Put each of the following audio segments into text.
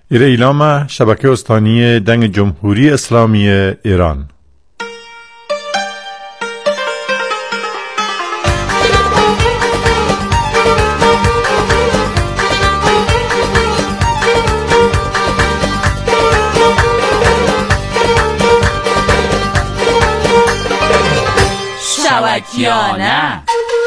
ایلام شبکه استانی دنگ جمهوری اسلامی ایران. شبکیانه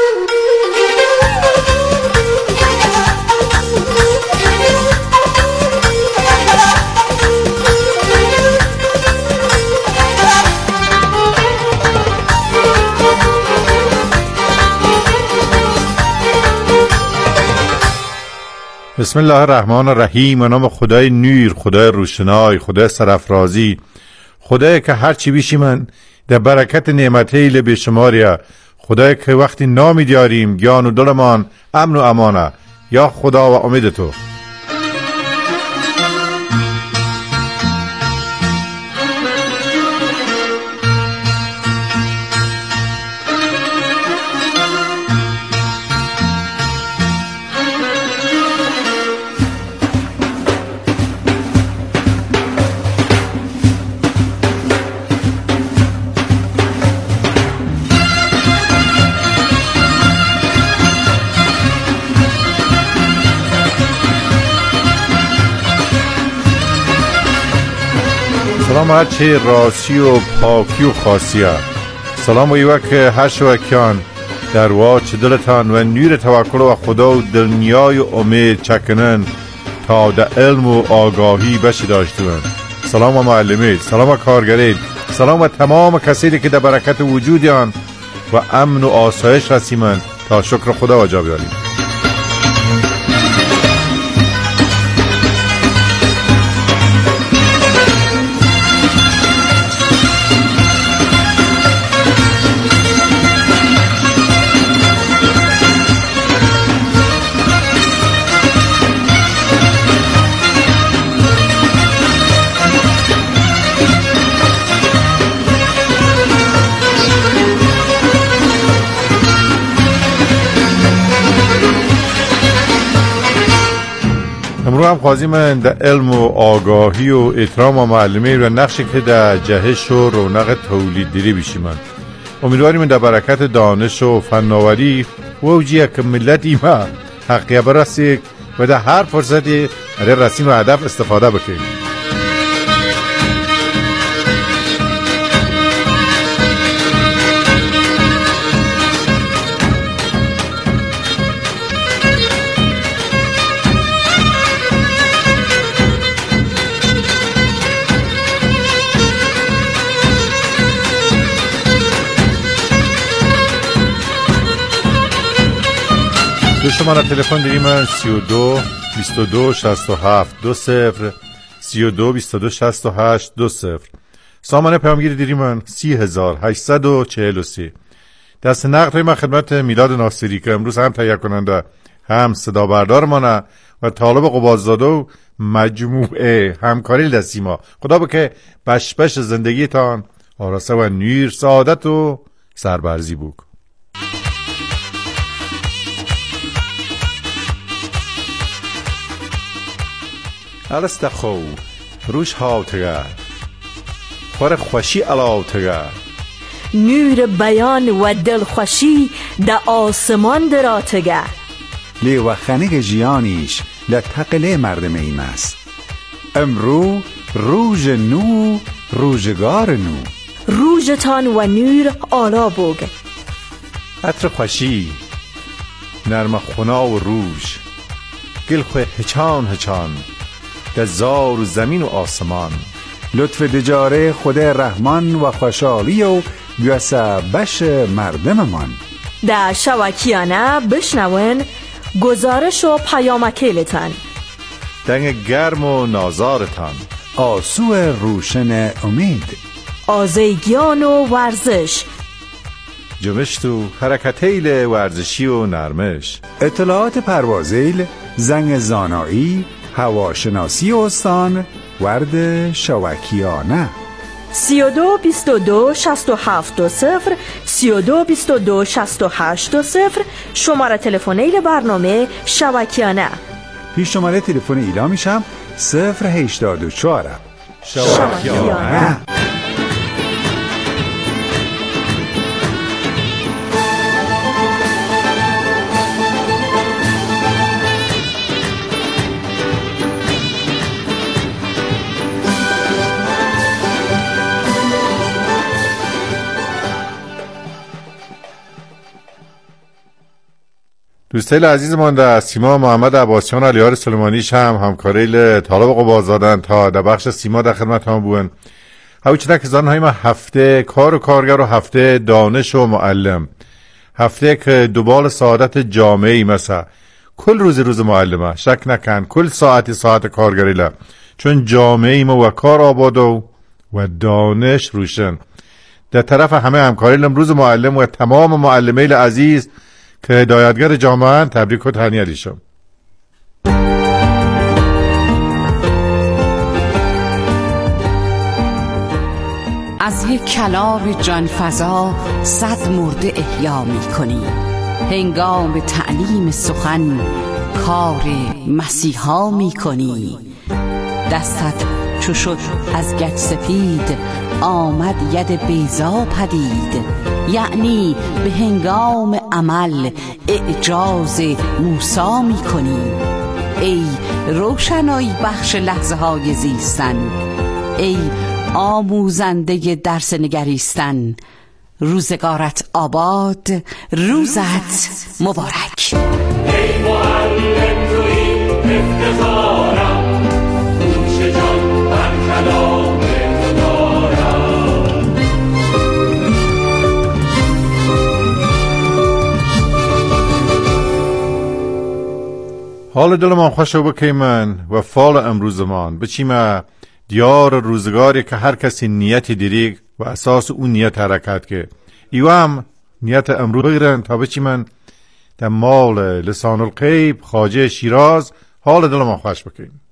بسم الله الرحمن الرحیم. به نام خدای نور، خدای روشنای، خدای سرافرازی، خدایی که هر چی بیشی من در برکت نعمت هیل بیشماریا، خدایی که وقتی نامی دیاریم گیان و دلمان امن و امانه، یا خدا و امید تو. سلام هرچی راسی و پاکی و خاصیه. سلام و ایوه که هر شوکیان در واچ دلتان و نور توکل و خدا و دلنیای و امید چکنن تا در علم و آگاهی بشی داشتون. سلام و معلمین، سلام و کارگرین، سلام و تمام کسایی که در برکت وجودیان و امن و آسایش رسیمن تا شکر خدا و جا بیاریم. امروز هم خواهیم در علم و آگاهی و احترام و معلمی و نقشی که در جهش و رونق تولیدگری بشیم. امیدواریم در برکت دانش و فناوری و اوجیه که ملت ایما حقیه برسید و در هر فرصتی رسیم و هدف استفاده بکنیم. به شماره تلفن داریم 32 22 67 20 32 22 68 20. سامانه پیامگیری داریم 30843. دست نقد من خدمت میلاد ناصری که امروز هم تهیه کننده هم صدا بردار مانه و طالب قباززاده و مجموعه همکاری دستی ما. خدا بکه بش زندگیتان آراسته و نور، سعادت و سربرزی بود. الستخو روش هاوتگه خور خوشی علاوتگه نور بیان و دلخوشی در آسمان دراتگه لی و خنق جیانیش در تقله مردم ایم است. امرو روژ نو روژگار نو روژتان و نور آلا بوگ عطر خوشی نرم خونا و روژ گل خواه هچان در زار و زمین و آسمان لطف دجاره خود رحمان و خوشحالی و بیاسه بش مردم من. در شبکیانه بشنون گزارش و پیامکیلتان دنگ گرم و نازارتان آسو روشن امید آزیگیان و ورزش جمشت و حرکتیل ورزشی و نرمش اطلاعات پروازیل زنگ زانایی هواشناسی استان ورد شوکیانه 32 22 67 20 32 22 68 20 شماره تلفنی برنامه شبکیانه. پیش شماره تلفن ایلامیشم 084 شواکیانه. دوستایل عزیزمان، در سیما محمد عباسیان علیار سلیمانیش هم همکاریل طالب قبازادن تا در بخش سیما در خدمت هم بودن. هاوچه که زنهای ما هفته کار و کارگر و هفته دانش و معلم، هفته که دوبال سعادت جامعی مثلا کل روز معلمه شک نکن، کل ساعت کارگریله، چون جامعی ما و کار آباد و دانش روشن. در طرف همه همکاریل امروز معلم و تمام معلمیل عزیز که هدایتگر جامعه تبریک و تهنیت ایشم. از یک کلام جانفزا 100 مرده احیا می کنی. هنگام تعلیم سخن کار مسیحا می کنی. دستت چو شد از گچ سپید آمد ید بیضا پدید. یعنی به هنگام عمل اعجاز موسی می کنی. ای روشنایی بخش لحظه های زیستن، ای آموزنده درس نگریستن، روزگارت آباد، روزت مبارک. ای معلم توی افتخارم، گوش جان بر کلام تو دارم. حال دل من خوش بکی من و فال امروزمان بچیمه دیار روزگاری که هر کسی نیتی دیریگ و اساس اون نیت حرکت که ایو هم نیت امروز بگیرن تا بچی من در مال لسان الغیب خواجه شیراز حال دل ما خوش بکنیم.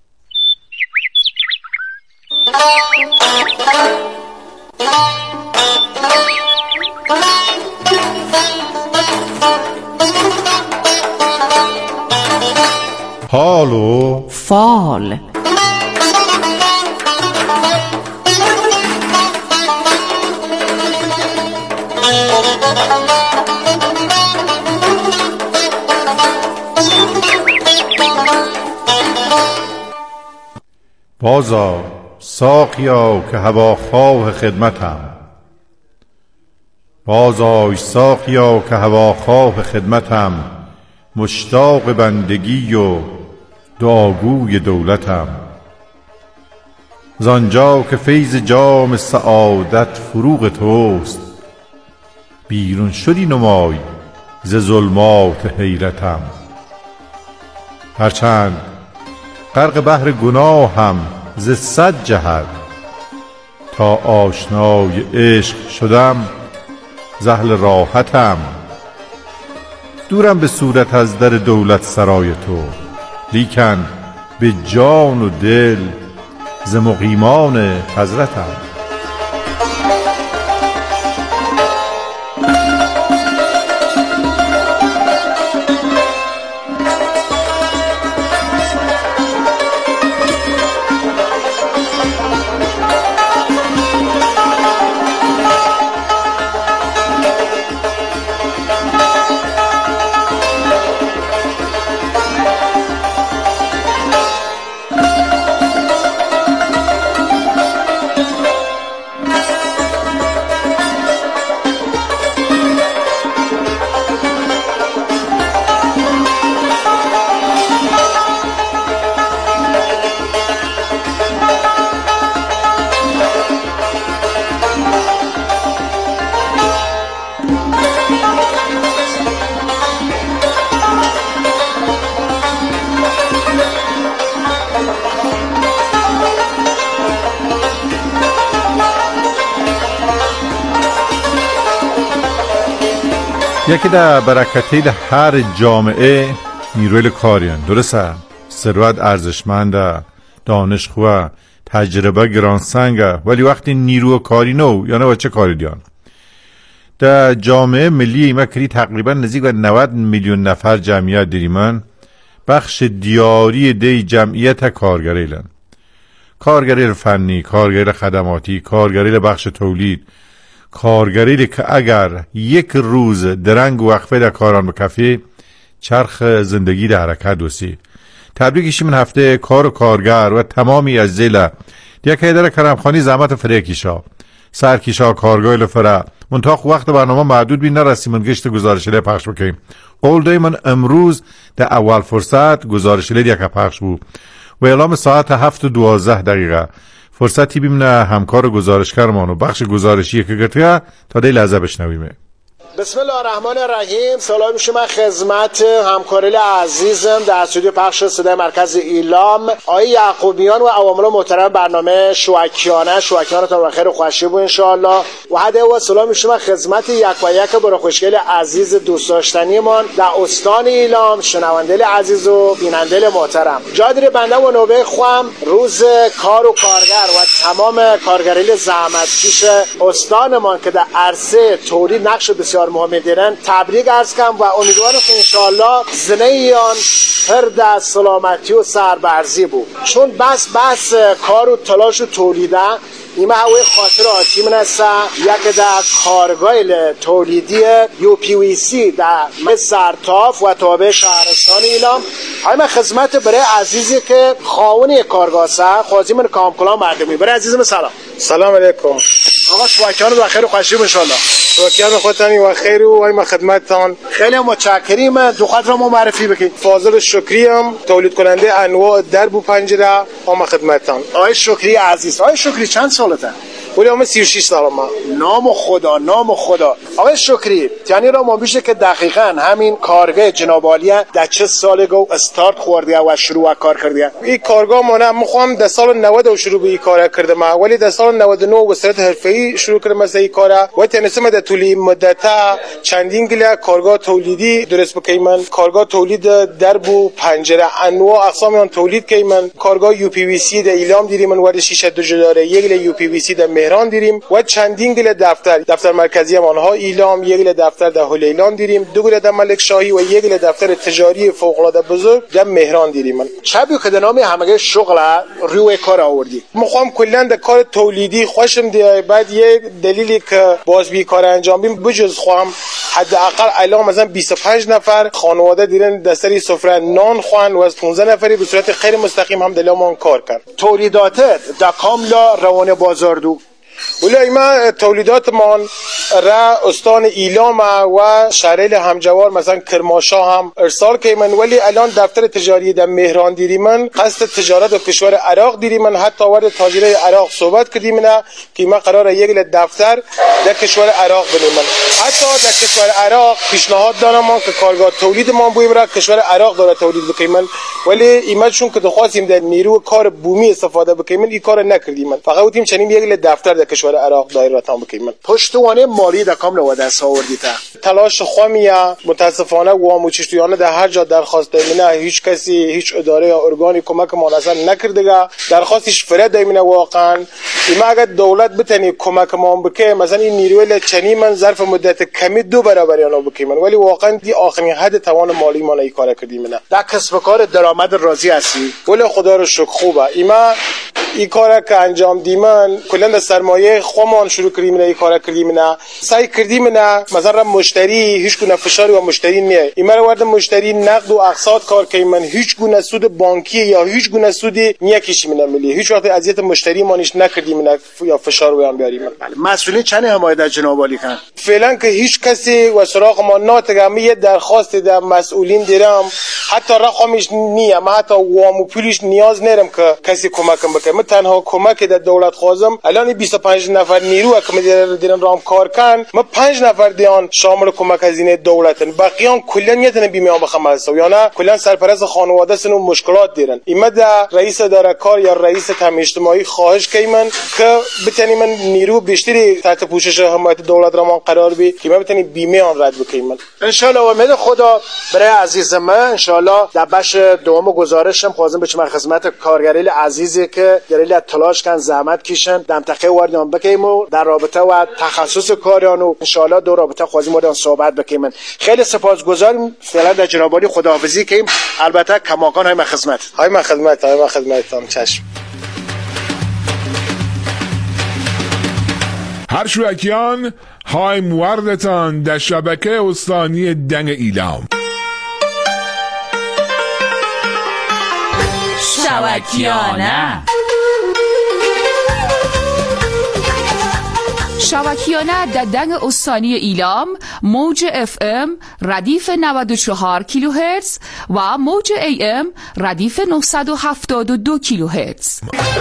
حال و فال. بازا ساقیا که هواخواه خدمتم، بازای ساقیا که هواخواه خدمتم، مشتاق بندگی و دعاگوی دولتم. زانجا که فیض جام سعادت فروغ توست، بیرون شدی نمای ز ظلمات حیرتم. هرچند غرق بحر گناهم ز 100 جهت، تا آشنای عشق شدم ز اهل راحتم. دورم به صورت از در دولت سرای تو، لیکن به جان و دل ز مقیمان حضرتم. یکی در برکتیل هر جامعه نیروی کاریان، درسته؟ ثروت ارزشمنده، دانش خواه، تجربه گرانسنگه، ولی وقتی نیرو کاری نو یا نه چه کاری دیان در جامعه ملی ما کری تقریبا نزدیک به 90 میلیون نفر جمعیت دیریمن. بخش دیاری دی جمعیت کارگریلن. کارگریل فنی، کارگریل خدماتی، کارگریل بخش تولید، کارگریل که اگر یک روز درنگ وقفه در کاران بکفی چرخ زندگی در حرکت دوسی. تبریکشی من هفته کار و کارگر و تمامی از زیل دیگه در کرمخانی زحمت فریکیشا سرکیشا کارگاه لفره منطقه وقت برنامه محدود بین نرسیم من گشت گزارشله پخش بکنیم. قول دای من امروز در اول فرصت گزارشله دیگه پخش بود و اعلام ساعت 7:12 فرصتی بیمنه همکار گزارشگرمان و بخش گزارشی که گرتیه تا دی لحظه بشنویمه. بسم الله الرحمن الرحیم. سلام میشم خدمت همکاران عزیزم در استودیو پخش صدای مرکز ایلام آقای یعقوبیان و عوامل محترم برنامه شوکیانتون بخیر و خوشی بود ان شاء الله. و هده و سلام میشم خدمت یک و یک برای خوشگل عزیز دوست داشتنیمان در استان ایلام، شنونده عزیز و بیننده محترم. جادر بنده و نوبه خوام روز کار و کارگر و تمام کارگرای زحمتکش استانمان که در عرصه تولید نقش بسیار مهمی دارن تبریک عرض کنم و امیدوارم که انشاءالله زنیان هر در سلامتی و سربرزی بود، چون بس کار و تلاش و تولیده ایمه هوای خاطر آتی من است. یک در کارگاه تولیدی UPVC در سرتاف و تابع شهرستان ایلام های من خدمت برای عزیزی که خواهون کارگاه است خوازی من کامکلان مردمی. برای عزیزم سلام علیکم آقا شوکیان و خیر و خوشی ان شاء الله. شوکیان خودتانی و خیر و های من خدمتتان. خیلی متشکریم. دو خود را معرفی بکنید. فاضل شکری ام، تولید کننده انواع درب و پنجره و من خدمتتان. آقای شکری عزیز، آقای شکری چند سالته؟ ولی همه 36 سالم. نام خدا. آقای شکری یعنی را ما بیشه که دقیقاً همین کارگاه جناب عالیه در چه سال گو استارت خوردیه و شروع کار کردیه؟ این کارگاه ما نه مخوام در سال 90 شروع به این کار کردم، ولی در سال 99 به صورت حرفه‌ای شروع کردم از این کار و تنسم در طول مدت چندین گله کارگاه تولیدی درست بکنم. کارگاه تولید درب و پنجره انواع اقسام آن تولید کنم. کارگاه UPVC در ایلام دیریم من ورد شیشه دو جداره، یک گله UPVC در مهران دیریم و چندین گله دفتر مرکزی آنها ایلام، یک گله دفتر در هلیلان دیریم، دو گله در ملک شاهی و یک گله دفتر تجاری فوق العاده بزرگ در مهران دیریم. چبی که نام همه شغل روی کار آوردی؟ میخوام کلا در کار تولیدی خوشم دیگه. بعد یه دلیلی که باز بی کار انجام بیم بجز خواهم حداقل الان مثلا 25 نفر خانواده دیرن در سری سفره نان خوان و از 15 نفری به صورت خیلی مستقیم هم دلمون کار کرد. تولیداتت در کاملا روان بازار دو؟ ولی ایما تولیدات مان را استان ایلام و شهرال همجوار مثلا کرمانشاه هم ارسال کردن، ولی الان دفتر تجاری در مهران دیریمن قصد تجارت و کشور عراق دیریمن. حتی وارد تاجرای عراق صحبت کردیم نه که ما قراره یک دفتر در کشور عراق بنیمن. حتی در کشور عراق پیشنهاد دارم که کارگاه تولید ما بویم را کشور عراق داره تولید بکنیم، ولی ایما چون که دخواستیم در نیرو کار بومی استفاده بکنیم این کار نکردیم. فقط بودیم چنین یک دفتر در کشور عراق دایر رتام بکنیم. پشتوانه مالی در کامل و دست آوردی تا تلاش خوامیه متاسفانه واموچشتیانه در هر جا درخواست دایمینه هیچ کسی هیچ اداره یا ارگانی کمک ما اصلا نکردگه. درخواستش فرد دایمینه واقعا ایما اگر دولت بتنی کمک ما بکنه مثلا این نیروی چنی من ظرف مدت کمی 2 برابر اونو بکنیم، ولی واقعا دی آخرین حد توان مالی ما این کار کردیم. نه در کسب کار درآمد راضی هستی؟ ولی خدا رو شکر خوبه. ایما این کارا که انجام دیمن کلا در سرمایه خودمان شروع کردیم این کارا کردیم. نه سعی کردیم نه مثلا مشتری هیچ گونه فشاری و مشتری نیه ایما رو ورد مشتری نقد و اقساط کار کنیم. هیچ گونه سود بانکی یا هیچ گونه سودی نیکیش نمیلی، هیچ وقت اذیت مشتری مانیش نکردیم نه یا فشار و هم بیاریم. مسئولین چند حمایت از جناب عالی کردن؟ فعلا که هیچ کسی و سراغ ما ناتگه. یه درخواست در مسئولین دیرم حتی رقمش نیه، ما حتی وامو پولیش نیاز ندارم که کسی کمکم بکنه. تنها کمک در دولت خوازم الان 25 نفر نیرو که دیرن رام کار کن ما 5 نفر دیان شامل کمک هزینه دولتن، بقیان کلا نیتن بیمیان بخم هستو یا نه کلا سرپرست خانواده سن و مشکلات دیرن. ایما در رئیس اداره کار یا رئیس تامین اجتماعی خواهش کیمن که بتونی من نیرو بیشتری تحت پوشش حمایت دولت را ما قرار بی که ما بتونی بیمه آن رد بکنیم. ان شاء الله امید خدا برای عزیزم ان شاء الله در بخش دوم گزارشم خوازم بچم خدمت کارگرای عزیزی که گریل تلاش کن زحمت کشن دمتقه واردان بکیم و در رابطه و تخصص کاریان و انشاءالله دو رابطه خوازی واردان صحبت بکیم. خیلی سپاسگزارم. فعلا در جنابالی خداحافظی کیم. البته کماکان های من خدمتتان. چشم. هر شوکیان های موردتان در شبکه استانی دنگ ایلام. شوکیانه در دنگ استانی ایلام موج FM ردیف 94 کیلوهرتز و موج AM ردیف 972 کیلوهرتز.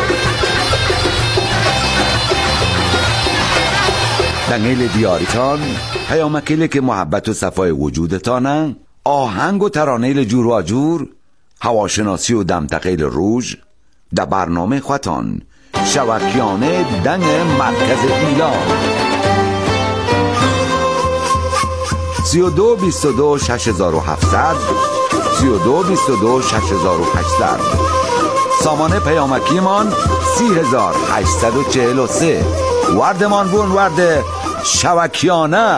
دنگل دیاریتان پیامکلی که محبت و صفای وجودتانه، آهنگ و ترانیل جور و جور، هواشناسی و دمتقیل روژ در برنامه خوتان شوکیانه دنگ مرکز ایلام 32 22 6700 32 22 6800. سامانه پیامکی من 3843. وردمان بون ورد شوکیانه.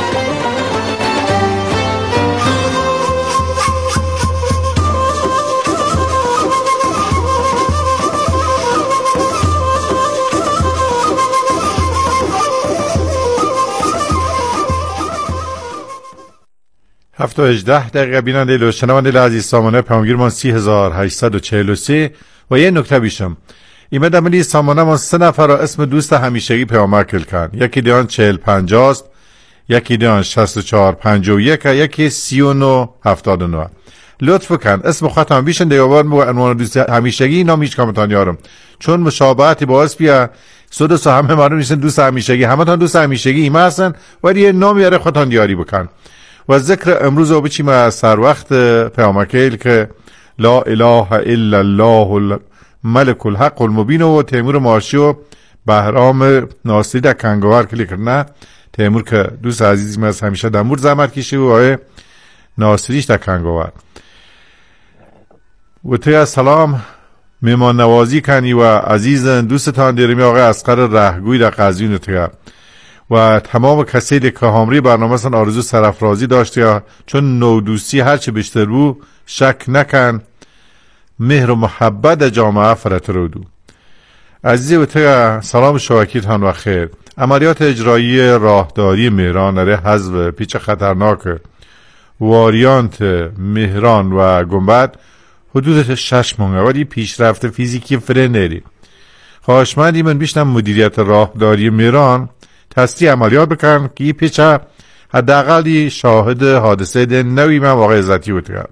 هفت و 18 دقیقه بیننده و شنونده عزیز سامانه پیامگیر من 3843 و یه نکته بیشم ایمه دملی سامانه من 3 نفر را اسم دوست همیشگی پیامکل کن. یکی دیان 4050 است، یکی دیان 6451، یکی 3979. لطف کن اسم خودتان بیشن دیوار مو عنوان دوست همیشگی نامیش کامتان یارم، چون مشابهتی باعث بیا سودس همه معلوم نیستن دوست همیشگی، همه تان دوست همیشگی ایمه هستن ولی یه نام یاره خودتان دیاری بکن. و ذکر امروز رو بچیم از سر وقت پیامکل که لا اله الا الله الملک الحق المبین و تیمور مارشی و بهرام ناصری در کنگوار کلی کرنه. تیمور که دوست عزیزی من از همیشه دمور زحمت کشی و آقای ناصریش در کنگوار و توی سلام میمان نوازی کنی و عزیزن دوستتان دیرمی آقای اصغر رهگوی در قزوین توی و تمام کسی که هامری برنامه سن آرزو سرافرازی داشت یا چون نودوستی هرچه بیشتر بو شک نکن مهر و محبت جامعه فرت رودو. عزیزی و توی سلام شواکیتان و خیر. عملیات اجرایی راهداری مهران نره حذف پیچ خطرناک واریانت مهران و گنبد حدود 6 ماه ولی پیشرفت فیزیکی فرن نری. خواهشمندی من بیشتم مدیریت راهداری مهران تستی عملیات بکن که این پیچه حداقلی شاهد حادثه ده نوی من واقع عزتی بود کرد.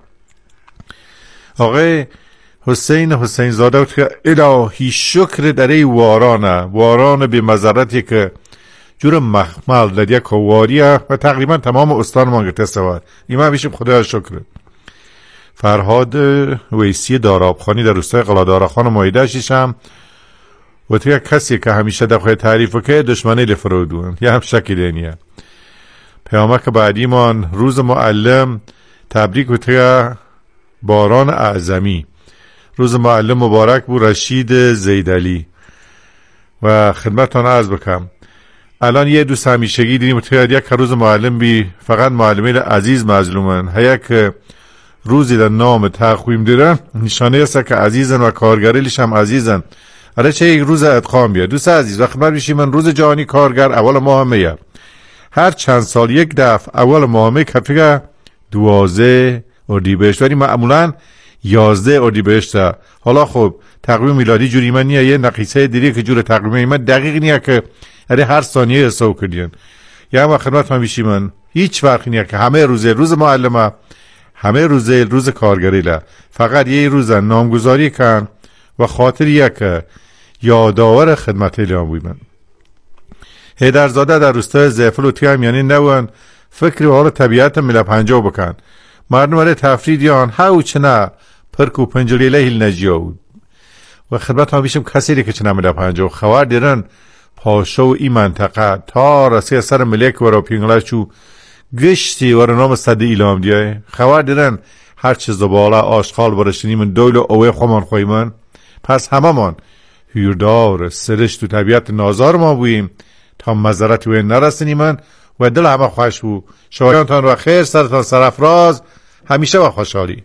آقای حسین زاده بود که الهی شکر در ای واران به مذرتی که جور مخمل در یک واریه و تقریبا تمام استان مانگرده سواد ایمان بیشم خدا شکر. فرهاد ویسی دارابخانی در روستای قلادارخان مایده شیشم و توی کسی که همیشه در خواهی تعریف که دشمنی لفرودون یه هم شکی دینیه. پیامک بعدی من روز معلم تبریک و توی باران اعظمی. روز معلم مبارک بو رشید زیدلی و خدمتتان عرض بکنم الان یه دوست همیشگی دیدیم توی یک روز معلم بی فقط معلمین عزیز مظلومن هیک روزی در نام تقویم دیرن نشانه است که عزیزن و کارگریلش هم عزیزن. آره چه یک روز ادغام بیاد دوست عزیز وقت من بیشی من روز جهانی کارگر اول ماه میاد هر چند سال یک دفعه اول ماه می کفیگه 12 اردیبهشت ولی معمولا 11 اردیبهشت. حالا خب تقویم میلادی جوری من نیه یه نقیصه دیگه که جور تقویم من دقیق نیه که هر ثانیه حساب کردین یا ما خدمت من بیشی من هیچ فرقی نیه که همه روز معلمه همه روز کارگریله فقط یه روز نامگذاری کن و خاطر یک یادآور خدمت ایلام بوی من. هیدرزاده در روستای زیفل و تیم یعنی نوان فکری حال طبیعت مل 50 بکن مردم برای تفرید یان هاو چنه پرکو پنجلیله هیل نجیه بود و خدمت ما بیشم کسی که چنه مل 50 خوار دیرن پاشو ای منطقه تا رسی سر ملک ورا پینگلشو گشتی ورا نام صد ایلام دیه خوار دیرن هر چیز بالا آشغال برشنی من دویل اوه خومان خوی من. پس همه من هیردار سرشت و طبیعت نازار ما بویم تا مزارت وین نرسنیمن و دل همه خوش بو. شایانتان و خیر، سرتان سرافراز، همیشه و خوشحالی.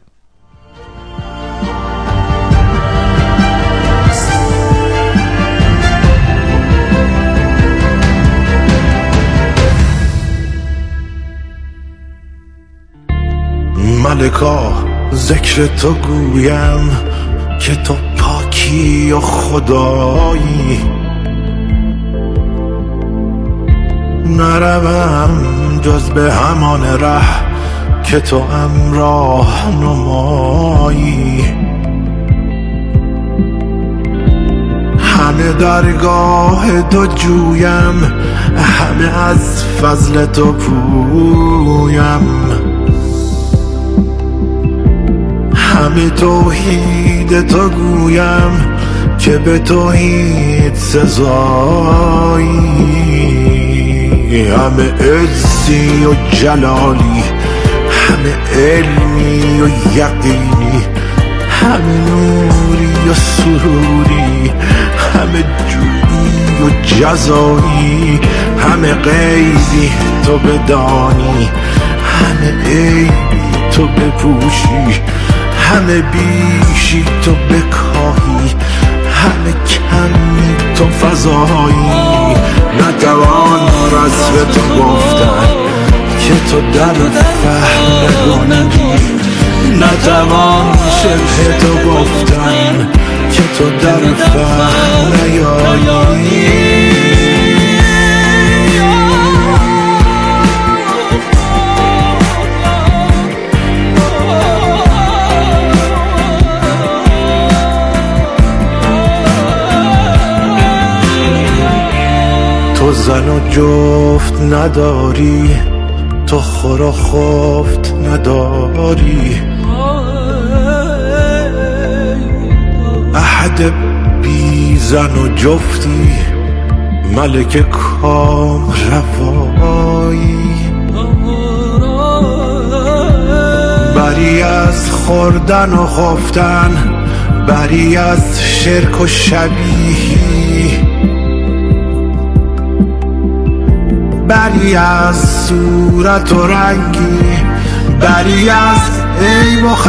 ملکا ذکر تو گویم که تو پاکی و خدایی، نروم جز به همان ره که تو امراه نمایی. همه درگاه تو جویم، همه از فضل تو پویم، همه توحید تو گویم که به توحید سزایی. همه عزی و جلالی، همه علمی و یقینی، همه نوری و سروری، همه جودی و جزایی، همه غیبی تو بدانی، همه عیبی تو بپوشی، همه بیشی تو بکاهی، همه کمی تو فضایی. نتوان رسم تو گفتن که تو در فهم نگنجی، نتوان شبه تو گفتن که تو در فهم نیایی. تو زن و جفت نداری، تو خور و خفت نداری، احد بی زن و جفتی، ملک کام روایی. بری از خوردن و خفتن، بری از شرک و شبیهی، بری از صورت و رنگی، بری از عیب و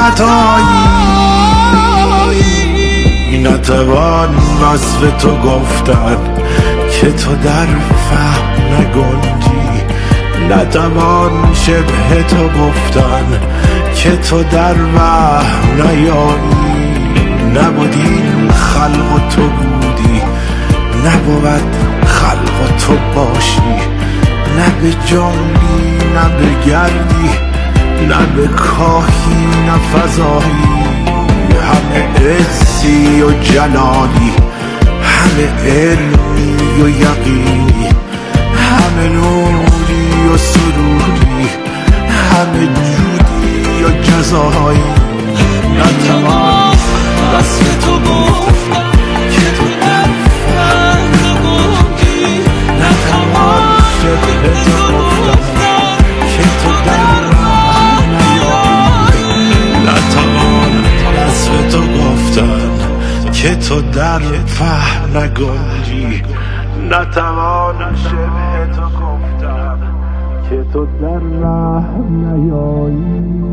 خطایی. نتوان وصف تو گفتن که تو در فهم نگنجی، نتوان شبه تو گفتن که تو در وهم نیایی. نبودی خلق و تو بودی، نبود خلق و تو باشی، نه به جنبی نه به گردی، نه به کاهی نه فضایی. همه عزی و جلالی، همه علمی و یقینی، همه نوری و سروری، همه جودی و جزایی. نتوان وصف تو گفتن که تو در فهم نگنجی، نتوان شبه تو گفتن که تو در راه نیایی. نتوان وصف تو گفتن که تو در فهم نگنجی، نتوان شبه تو گفتن که تو در راه نیایی.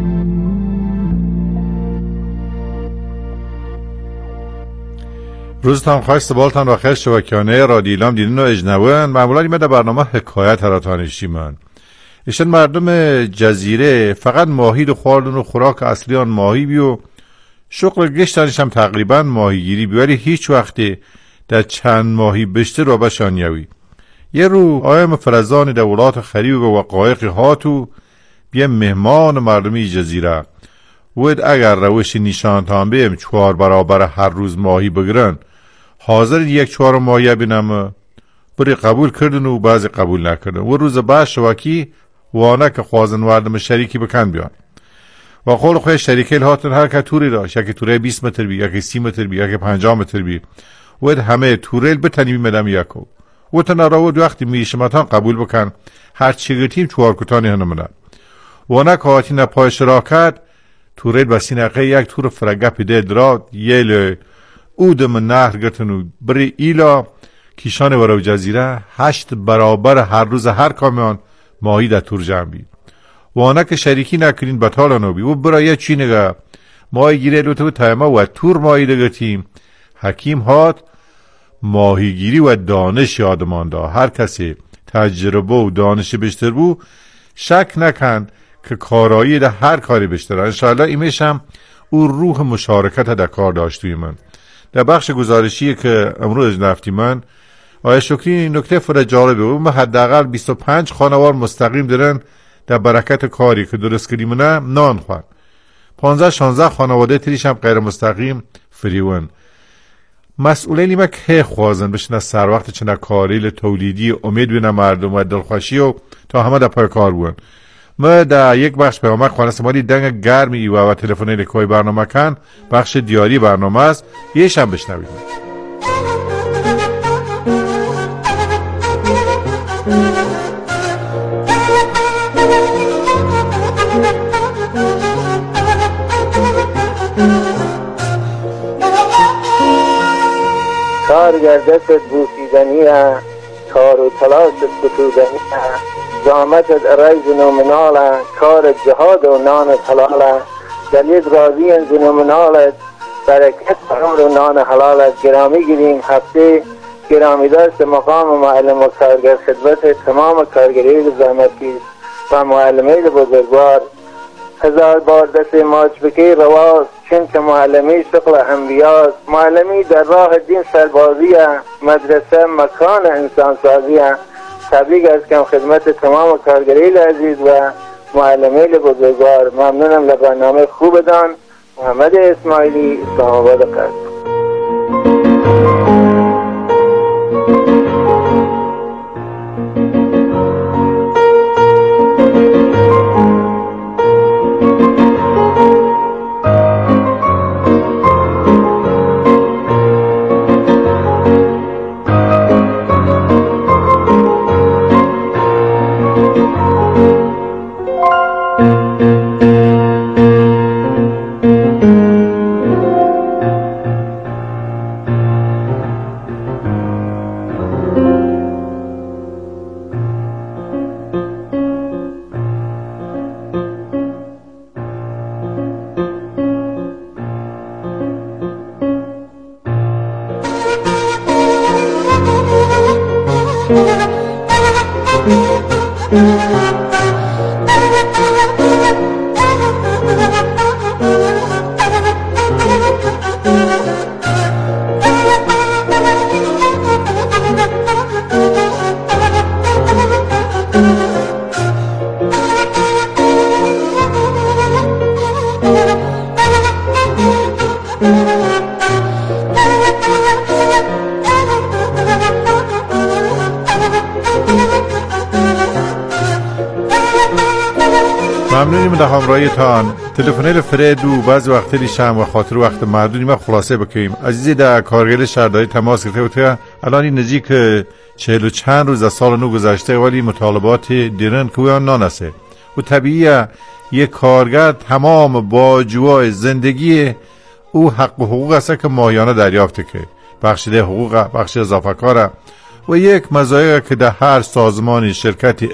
روزتان خوش، بالتان و خیر. شبکیانه رادیو ایلام دیدن و اجنبون معمولا ایمه در برنامه حکایت هراتانشی من ایشن مردم جزیره فقط ماهی دو خواردن و خوراک اصلی آن ماهی بیو شغل گشتانش هم تقریبا ماهیگیری بی، ولی هیچ وقتی در چند ماهی بشته رو بشانیوی. یه رو آیم فرزان دولات خریب و قایق هاتو بیا مهمان مردمی جزیره ود اگر روش نیشانتان بیم 4 برابر هر روز ماهی بگیرن حاضر 1/4 ماهی بینم بری قبول کردن و بعضی قبول نکردن و روز بعد شواکی وانه که خوازن وردم شریکی بکن بیان و قول خوی شریکیل هاتن هر که توری داشت، یکی توره 20 متر بی، یکی 30 متر بی، یکی 50 متر بی ود همه توریل بتنی بیمدم یکو و تن راود وقتی میشمتان قبول بکن هر چی گرتیم 4 کتانی هنمدن وانه که هاتی نپای شراکت توریل بسین اقه یک تور فرگه پیده دراد یه اودم نهر گتنو بری ایلا کیشان ورو جزیره 8 برابر هر روز هر کامیان ماهی در تور جمع بید و آنه که شریکی نکنین بطالانو بی و برای چی نگه ماهی گیره لوتو تایمه و تور ماهی دگتیم حکیم هات ماهیگیری و دانش یادمان دا. هر کسی تجربه و دانش بیشتر بو شک نکن که کارایی در هر کاری بیشتر. انشاءالله ایمیش هم او روح مشارکت در کار داشتوی من. در بخش گزارشی که امروز نفتی من آیا شکری این نکته فر جالبه و حداقل 25 خانوار مستقیم دارن در برکت کاری که درست کردیمونه نان خوان. 15-16 خانواده تریش هم غیر مستقیم فریون. مسئولینی ما که خوازن بشن سر وقت چنه کاری تولیدی امید بینه مردم و دلخوشی و تا همه در پای کار بون. ما در یک بخش پیامک خانه سمالی دنگ گرمی ایوه و تلفنی لکوی برنامه کن بخش دیاری برنامه است یه هم بشنوید. کار گردت بوسیدنیه کار و تلاشت ستودنیه زامتت ریز نومناله کار جهاد و نان حلاله دلید راضی نومنالت برکت عمر و نان حلالت. گرامی گیریم هفته گرامی داشت مقام معلم و کارگر خدمت تمام کارگری زحمتی و معلمه بزرگوار. 1000 بار دست ماچ بکی رواز چون که معلمی شغل انبیاست. معلمی در راه دین سربازیه مدرسه مکان انسان سازیه. تبریک از کم خدمت تمام کارگری عزیز و معلمی بزرگوار. ممنونم لبرنامه خوب دان. محمد اسماعیلی اسلام آباد قصد. ممنونیم در همراهیتان. تلفنیل فریدو بعضی وقتی شم و خاطر وقت محدودی ما خلاصه بکنیم. عزیزی در کارگل شهرداری تماس گرفته بود الان این نزدیک 40 و چند روز از سال نو گذشته ولی مطالبات دیرن که اون نانسه و طبیعیه یک کارگر تمام با جوای زندگی او حق و حقوق است که ماهیانه دریافته که بخشیده حقوق بخش اضافه کاره و یک مزایایی که در هر سازمانی شرکتی